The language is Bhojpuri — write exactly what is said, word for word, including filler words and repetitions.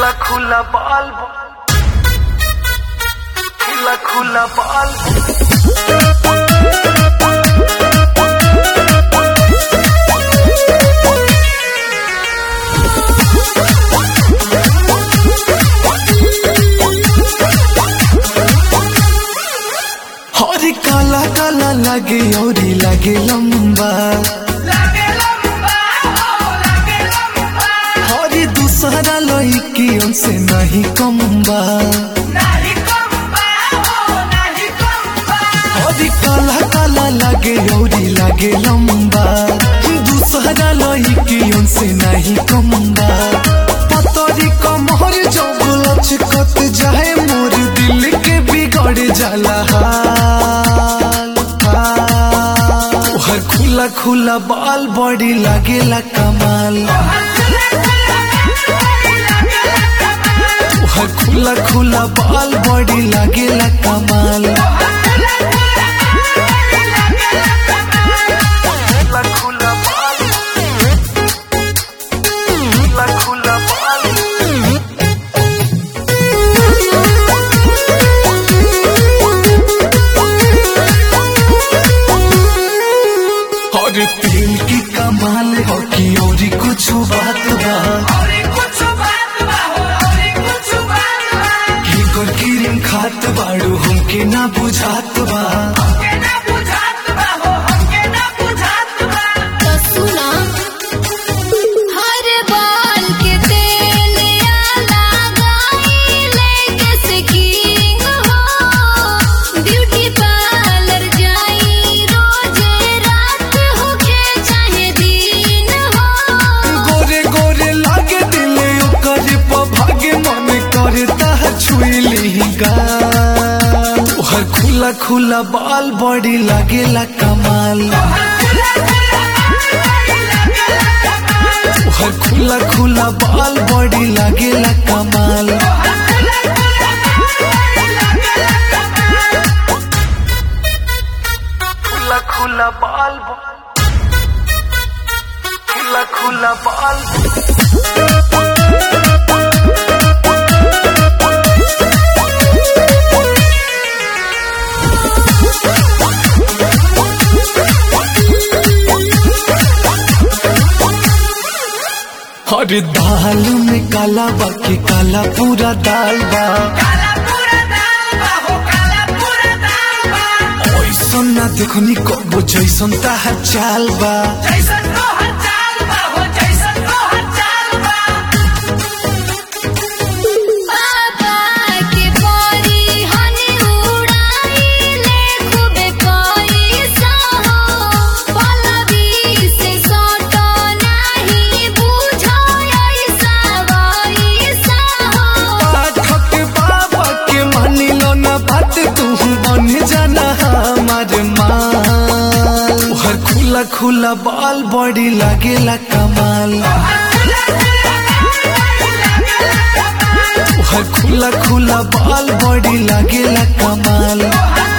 खुला खुला बाल खुला खुला बाल हरी काला काला लगे और लगे लंबा हरी दूसरा लड़की उनसे नहीं कम्बा हरी काला काला लगे और लगे लंबा दूसरा लड़की उनसे नहीं कम्बा पतरी कमर जब लचकत जाए मोर दिल के बिगड़ जाला हर खुला खुला बाल बॉडी लागेला कमाल हर खुला खुला बाल बॉडी लागेला कमाल खुला खुला बाल खुला खुला बाल और तेल की कमाल हो कि और कुछ बात बा की क्रीम खात बाड़ू हमके ना बुझात बा हर खुला खुला बाल बॉडी लागेला कमाल हर खुला खुला बाल बॉडी लागेला कमाल खुला खुला बाल खुला खुला बाल अरे दाल में काला बाकी काला पूरा दाल बा ऐसन ना देखनी कबो जैसन ताहर चाल बा हर खुला खुला बाल बॉडी लागेला कमाल हर खुला खुला बाल बॉडी लागेला कमाल।